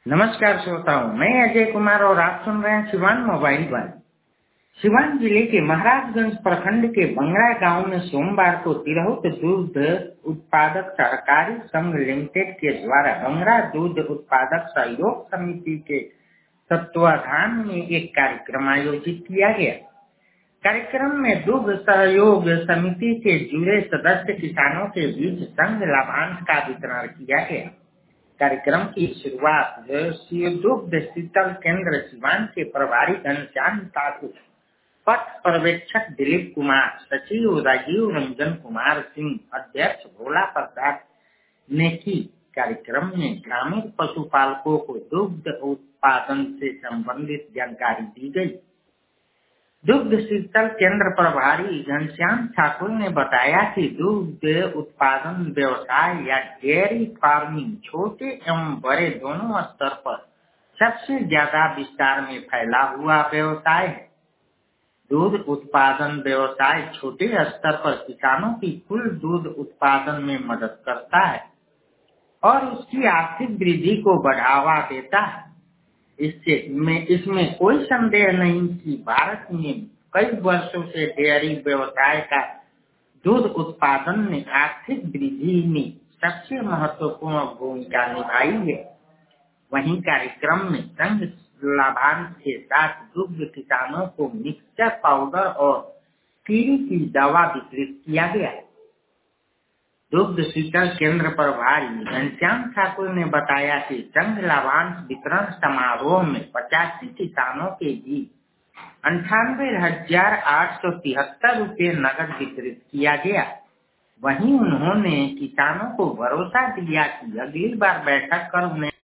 नमस्कार श्रोताओं, मैं अजय कुमार और आप सुन रहे हैं सिवान मोबाइल वन। सिवान जिले के महाराजगंज प्रखंड के बंगरा गांव में सोमवार को तिरहुत दूध उत्पादक सहकारी संघ लिमिटेड के द्वारा बंगरा दूध उत्पादक सहयोग समिति के तत्वाधान में एक कार्यक्रम आयोजित किया गया। कार्यक्रम में दुग्ध सहयोग समिति के जुड़े सदस्य किसानों के बीच संघ लाभांश का वितरण किया गया। कार्यक्रम की शुरुआत दुग्ध शीतल केंद्र सिवान के प्रभारी घनश्याम ठाकुर, पथ पर्यवेक्षक दिलीप कुमार, सचिव राजीव रंजन कुमार सिंह, अध्यक्ष भोला प्रसाद ने की। कार्यक्रम में ग्रामीण पशुपालकों को दुग्ध उत्पादन से संबंधित जानकारी दी गई। दुग्ध शीतल केंद्र प्रभारी घनश्याम ठाकुर ने बताया कि दुग्ध उत्पादन व्यवसाय या डेयरी फार्मिंग छोटे एवं बड़े दोनों स्तर पर सबसे ज्यादा विस्तार में फैला हुआ व्यवसाय है। दूध उत्पादन व्यवसाय छोटे स्तर पर किसानों की कुल दूध उत्पादन में मदद करता है और उसकी आर्थिक वृद्धि को बढ़ावा देता है। इसमें कोई संदेह नहीं कि भारत में कई वर्षों से डेयरी व्यवसाय का दूध उत्पादन में आर्थिक वृद्धि में सबसे महत्वपूर्ण भूमिका निभाई है। वहीं कार्यक्रम में संघ लाभांश के साथ दुग्ध किसानों को मिक्सचर पाउडर और कीड़ी की दवा वितरित किया गया। दुग्ध शीतल केंद्र प्रभारी घनश्याम ठाकुर ने बताया कि संघ लाभांश वितरण समारोह में 85 किसानों के बीच 98,873 रुपये नकद वितरित किया गया। वहीं उन्होंने किसानों को भरोसा दिया कि अगली बार बैठक कर उन्हें